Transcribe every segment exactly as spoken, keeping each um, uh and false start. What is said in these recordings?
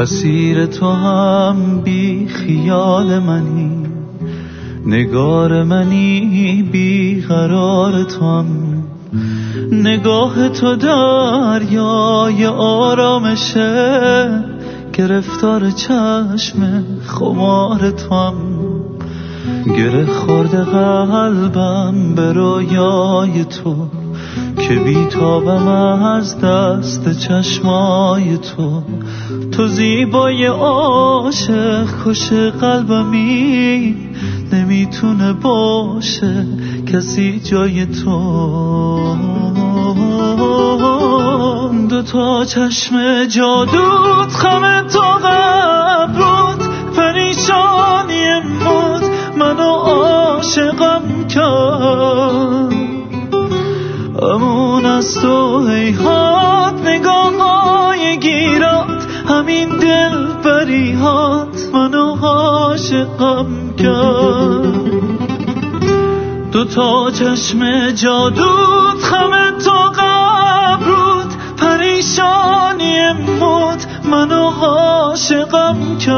اسیر تو هم بی خیال منی، نگار منی بی قرار تو هم، نگاه تو دریای آرامشه، گرفتار چشم خمار تو هم، گره خورده قلبم به رویای تو، که بیتابم از دست چشمای تو، تو زیبای عاشق کش قلبمی، نمیتونه باشه کسی جای تو. دو تا چشم جادوت خم تا قبرت، پریشانی موت منو عاشقم کرد، امون از تو هیهات نگاه‌های گیرات، همین دل بریهات منو عاشقم کرد. دو تا چشم جادوت خم تا قبرت، پریشانی موت منو عاشقم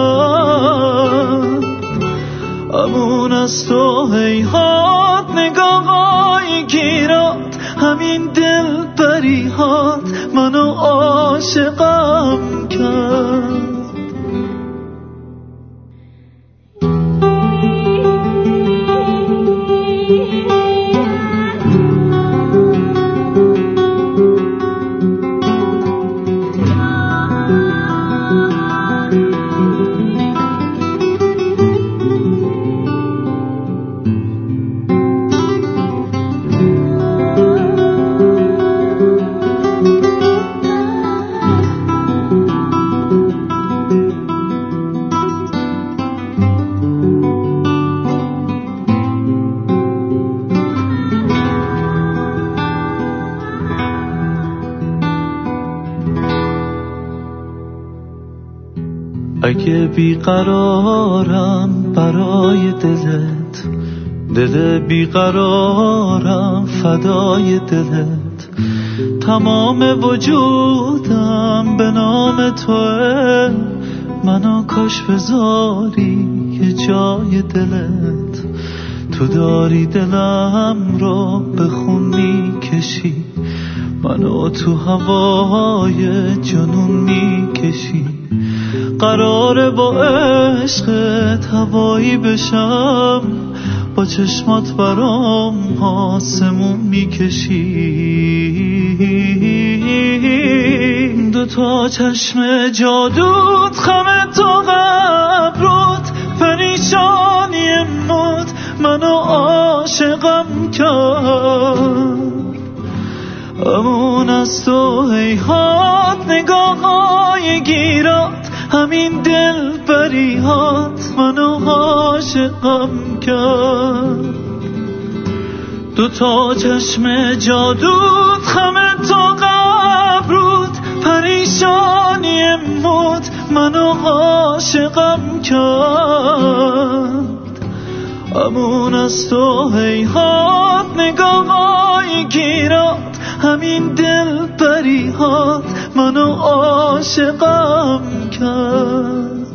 کرد، امون از تو هیهات نگاه‌های گیرات، همین دل بریهات منو عاشقم کرد. اگه بیقرارم برای دلت، دل بیقرارم فدای دلت، تمام وجودم به نام توه، منو کاش بذاری یه جای دلت، تو داری دلم رو به خون میکشی، منو تو هوای جنون میکشی، قراره با عشقت هوایی بشم، با چشمات برام آسمون میکشی. دو تا چشم جادوت خم تا قبرت، پریشانی موت منو عاشقم کرد، امون از تو هیهات نگاه‌های گیرات، همین دل بریهات منو عاشقم کرد. دو تا چشم جادوت خم تا قبرت، پریشانی موت منو عاشقم کرد، امون از تو هیهات نگاه‌های گیرات، همین دل بریهات منو عاشقم کرد.